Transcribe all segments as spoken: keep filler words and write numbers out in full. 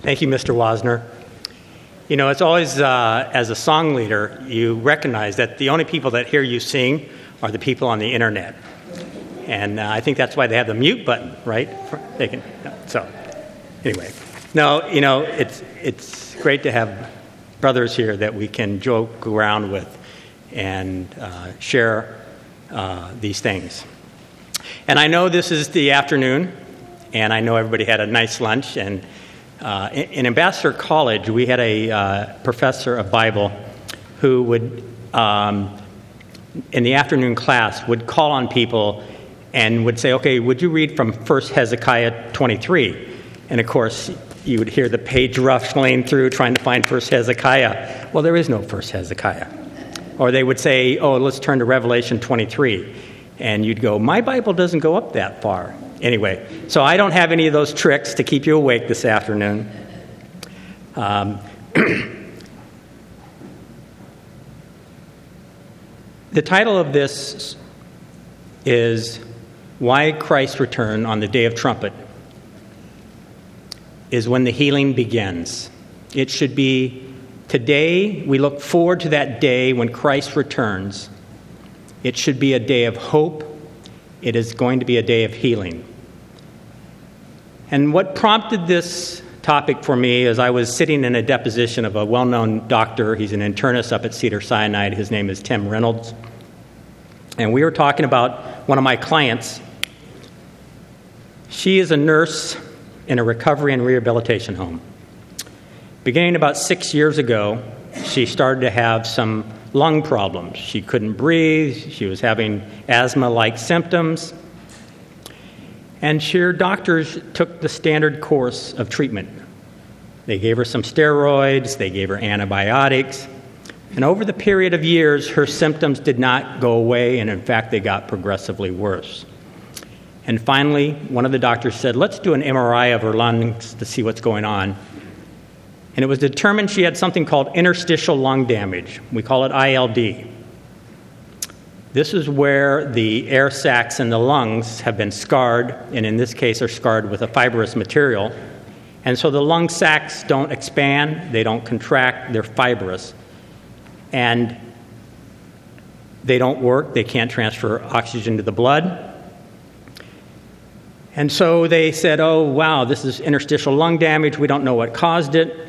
Thank you, Mister Wasner. You know, it's always, uh, as a song leader, you recognize that the only people that hear you sing are the people on the internet. And uh, I think that's why they have the mute button, right? They can. So, anyway. No, you know, it's it's great to have brothers here that we can joke around with and uh, share uh, these things. And I know this is the afternoon, and I know everybody had a nice lunch. And uh, in, in Ambassador College, we had a uh, professor of Bible who would, um, in the afternoon class, would call on people and would say, okay, would you read from First Hezekiah twenty-three? And of course, you would hear the page ruffling through trying to find First Hezekiah. Well, there is no First Hezekiah. Or they would say, oh, let's turn to Revelation twenty-three. And you'd go, my Bible doesn't go up that far. Anyway, so I don't have any of those tricks to keep you awake this afternoon. Um, the title of this is Why Christ's Return on the Day of Trumpet is When the Healing Begins. It should be today. We look forward to that day when Christ returns. It should be a day of hope. It is going to be a day of healing. And what prompted this topic for me is I was sitting in a deposition of a well-known doctor. He's an internist up at Cedars-Sinai. His name is Tim Reynolds. And we were talking about one of my clients. She is a nurse in a recovery and rehabilitation home. Beginning about six years ago, she started to have some lung problems. She couldn't breathe. She was having asthma-like symptoms. And her doctors took the standard course of treatment. They gave her some steroids. They gave her antibiotics. And over the period of years, her symptoms did not go away, and in fact, they got progressively worse. And finally, one of the doctors said, let's do an M R I of her lungs to see what's going on. And it was determined she had something called interstitial lung damage. We call it I L D. This is where the air sacs in the lungs have been scarred, and in this case are scarred with a fibrous material. And so the lung sacs don't expand, they don't contract, they're fibrous. And they don't work, they can't transfer oxygen to the blood. And so they said, oh, wow, this is interstitial lung damage, we don't know what caused it.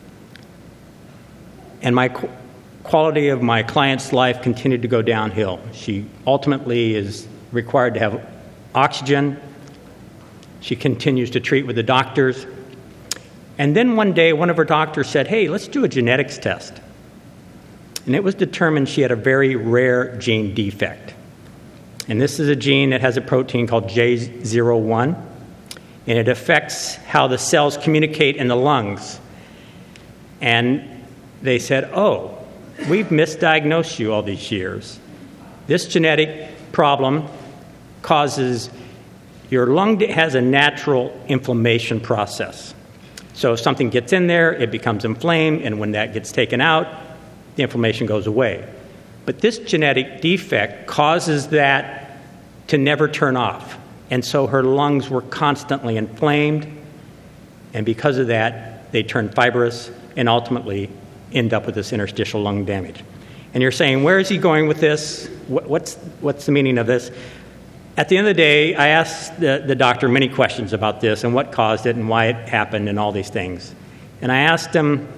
And my qu- quality of my client's life continued to go downhill. She ultimately is required to have oxygen. She continues to treat with the doctors. And then one day, one of her doctors said, hey, let's do a genetics test. And it was determined she had a very rare gene defect. And this is a gene that has a protein called J zero one, and it affects how the cells communicate in the lungs. And they said, oh, we've misdiagnosed you all these years. This genetic problem causes your lung has a natural inflammation process. So if something gets in there, it becomes inflamed, and when that gets taken out, the inflammation goes away. But this genetic defect causes that to never turn off. And so her lungs were constantly inflamed, and because of that, they turn fibrous and ultimately end up with this interstitial lung damage. And you're saying, where is he going with this? What's, what's the meaning of this? At the end of the day, I asked the, the doctor many questions about this and what caused it and why it happened and all these things. And I asked him,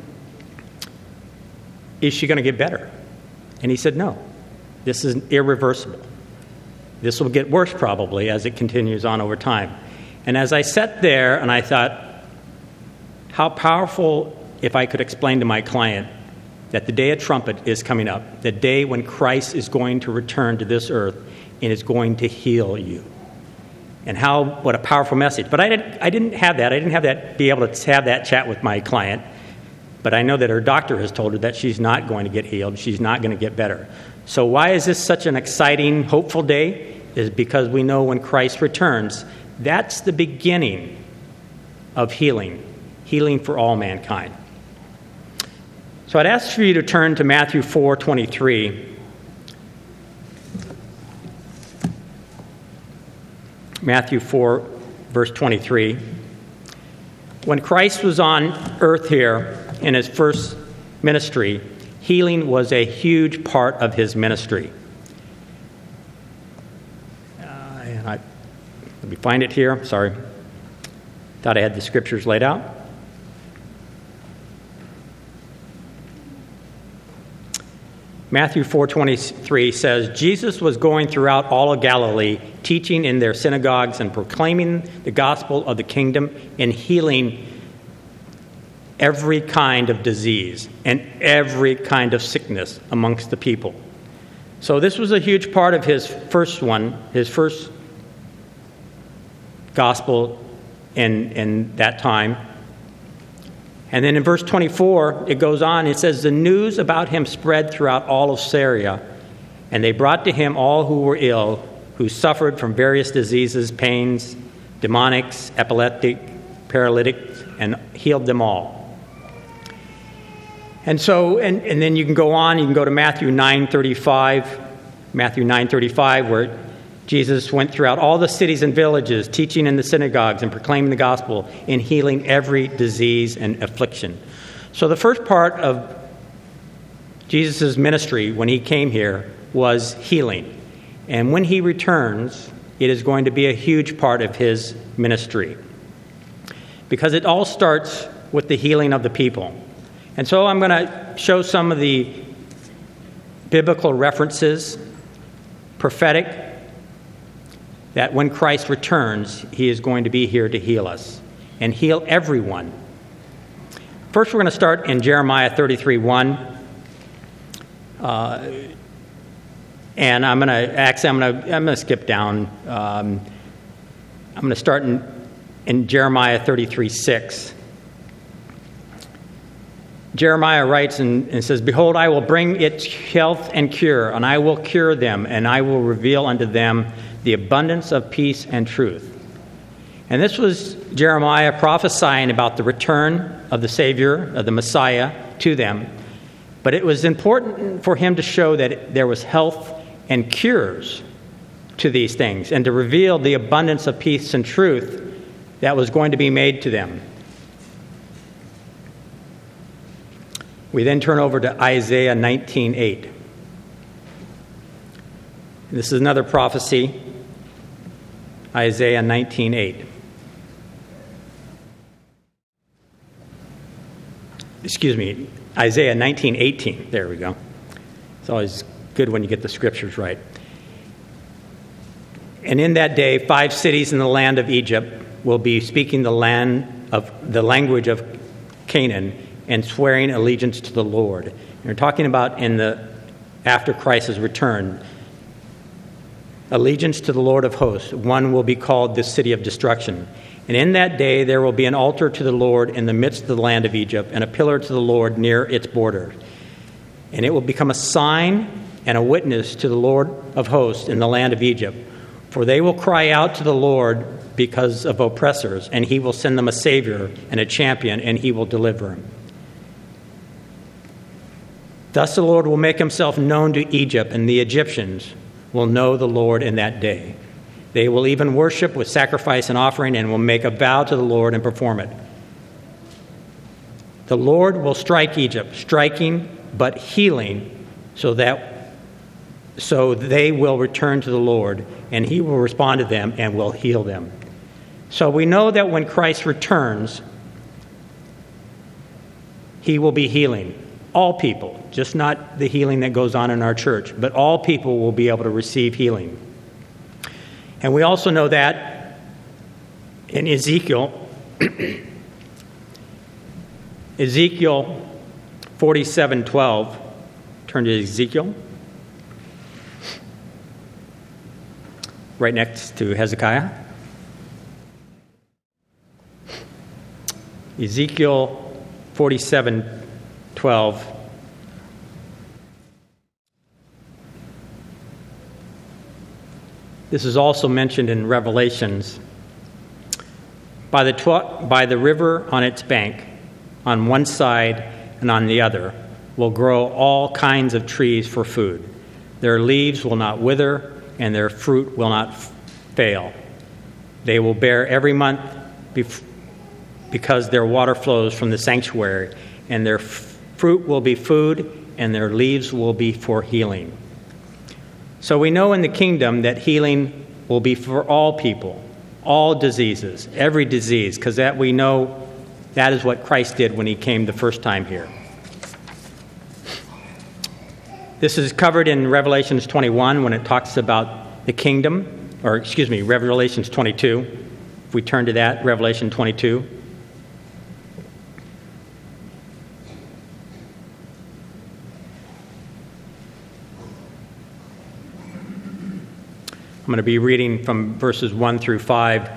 is she going to get better? And he said, no, this is irreversible. This will get worse probably as it continues on over time. And as I sat there and I thought, how powerful if I could explain to my client that the day of trumpet is coming up, the day when Christ is going to return to this earth and is going to heal you. And how, what a powerful message. But I didn't, I didn't have that. I didn't have that, be able to have that chat with my client. But I know that her doctor has told her that she's not going to get healed. She's not going to get better. So why is this such an exciting, hopeful day? Is because we know when Christ returns, that's the beginning of healing, healing for all mankind. So I'd ask for you to turn to Matthew four twenty-three. Matthew four, verse twenty-three. When Christ was on earth here in his first ministry, healing was a huge part of his ministry. Uh, and I, let me find it here. Sorry. Thought I had the scriptures laid out. Matthew four twenty-three says, Jesus was going throughout all of Galilee, teaching in their synagogues and proclaiming the gospel of the kingdom and healing every kind of disease and every kind of sickness amongst the people. So this was a huge part of his first one, his first gospel in, in that time. And then in verse twenty-four, it goes on, it says, the news about him spread throughout all of Syria, and they brought to him all who were ill, who suffered from various diseases, pains, demonics, epileptic, paralytics, and healed them all. And so, and, and then you can go on, you can go to Matthew nine thirty-five, Matthew nine thirty-five, where Jesus went throughout all the cities and villages, teaching in the synagogues and proclaiming the gospel and healing every disease and affliction. So the first part of Jesus' ministry when he came here was healing. And when he returns, it is going to be a huge part of his ministry. Because it all starts with the healing of the people. And so I'm going to show some of the biblical references, prophetic, that when Christ returns, he is going to be here to heal us and heal everyone. First, we're going to start in Jeremiah thirty-three one. Uh, and I'm going to actually, I'm going to, I'm going to skip down. Um, I'm going to start in, in Jeremiah thirty-three six. Jeremiah writes and, and says, behold, I will bring it health and cure, and I will cure them, and I will reveal unto them the abundance of peace and truth. And this was Jeremiah prophesying about the return of the Savior, of the Messiah, to them. But it was important for him to show that there was health and cures to these things, and to reveal the abundance of peace and truth that was going to be made to them. We then turn over to Isaiah nineteen eight. This is another prophecy, Isaiah nineteen eight. Excuse me, Isaiah nineteen eighteen. There we go. It's always good when you get the scriptures right. And in that day, five cities in the land of Egypt will be speaking the land of the language of Canaan and swearing allegiance to the Lord. And we're talking about in the after Christ's return. Allegiance to the Lord of hosts. One will be called the city of destruction. And in that day there will be an altar to the Lord in the midst of the land of Egypt, and a pillar to the Lord near its border. And it will become a sign and a witness to the Lord of hosts in the land of Egypt. For they will cry out to the Lord because of oppressors, and he will send them a Savior and a champion, and he will deliver them. Thus the Lord will make himself known to Egypt, and the Egyptians will know the Lord in that day. They will even worship with sacrifice and offering, and will make a vow to the Lord and perform it. The Lord will strike Egypt, striking but healing, so that so they will return to the Lord, and he will respond to them and will heal them. So we know that when Christ returns, he will be healing all people, just not the healing that goes on in our church, but all people will be able to receive healing. And we also know that in Ezekiel, Ezekiel forty-seven twelve, turn to Ezekiel, right next to Hezekiah. Ezekiel forty-seven twelve. This is also mentioned in Revelations. By the, tw- by the river on its bank, on one side and on the other, will grow all kinds of trees for food. Their leaves will not wither, and their fruit will not f- fail. They will bear every month bef- because their water flows from the sanctuary, and their f- fruit will be food, and their leaves will be for healing. So we know in the kingdom that healing will be for all people, all diseases, every disease, because that we know that is what Christ did when he came the first time here. This is covered in Revelation twenty-one when it talks about the kingdom, or excuse me, Revelation twenty-two. If we turn to that, Revelation twenty-two. I'm going to be reading from verses one through five.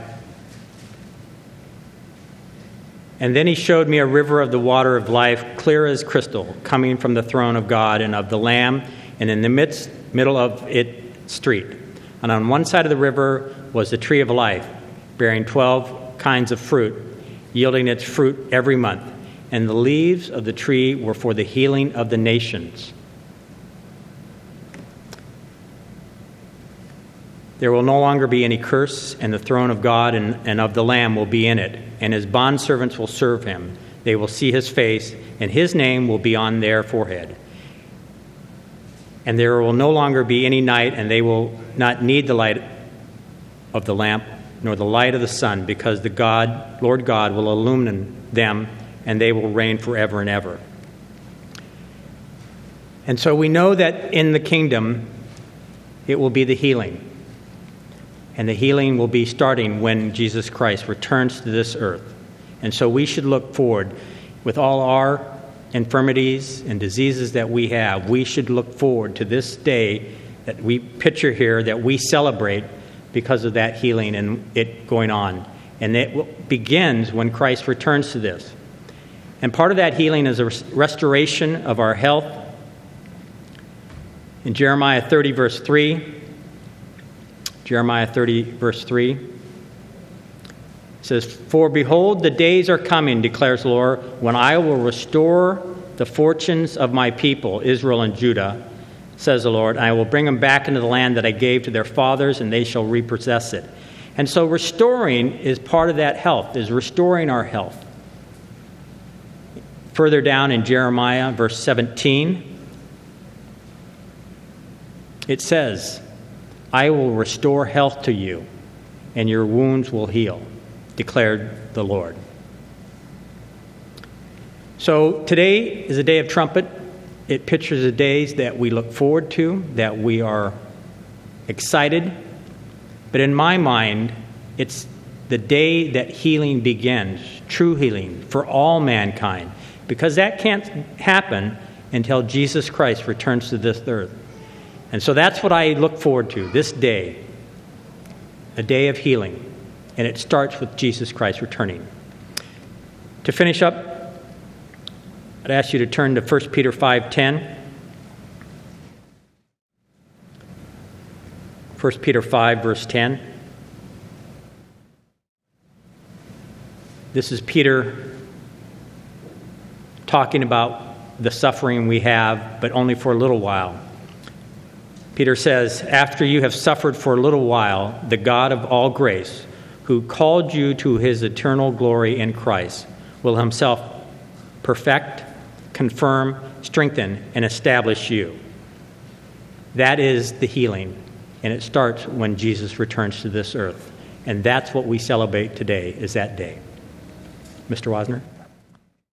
And then he showed me a river of the water of life, clear as crystal, coming from the throne of God and of the Lamb, and in the midst, middle of it, street. And on one side of the river was the tree of life, bearing twelve kinds of fruit, yielding its fruit every month. And the leaves of the tree were for the healing of the nations. There will no longer be any curse, and the throne of God and, and of the Lamb will be in it, and his bondservants will serve him. They will see his face, and his name will be on their forehead. And there will no longer be any night, and they will not need the light of the lamp, nor the light of the sun, because the God, Lord God will illumine them, and they will reign forever and ever. And so we know that in the kingdom, it will be the healing. And the healing will be starting when Jesus Christ returns to this earth. And so we should look forward, with all our infirmities and diseases that we have, we should look forward to this day that we picture here, that we celebrate because of that healing and it going on. And it begins when Christ returns to this. And part of that healing is a restoration of our health. In Jeremiah thirty, verse three, Jeremiah thirty, verse three, it says, "For behold, the days are coming, declares the Lord, when I will restore the fortunes of my people, Israel and Judah, says the Lord. I will bring them back into the land that I gave to their fathers, and they shall repossess it." And so restoring is part of that health, is restoring our health. Further down in Jeremiah, verse seventeen, it says, "I will restore health to you, and your wounds will heal, declared the Lord." So today is a day of trumpet. It pictures the days that we look forward to, that we are excited. But in my mind, it's the day that healing begins, true healing for all mankind, because that can't happen until Jesus Christ returns to this earth. And so that's what I look forward to, this day, a day of healing. And it starts with Jesus Christ returning. To finish up, I'd ask you to turn to First Peter five ten. First Peter five, verse ten. This is Peter talking about the suffering we have, but only for a little while. Peter says, "After you have suffered for a little while, the God of all grace, who called you to his eternal glory in Christ, will himself perfect, confirm, strengthen, and establish you." That is the healing, and it starts when Jesus returns to this earth. And that's what we celebrate today, is that day. Mister Wasner?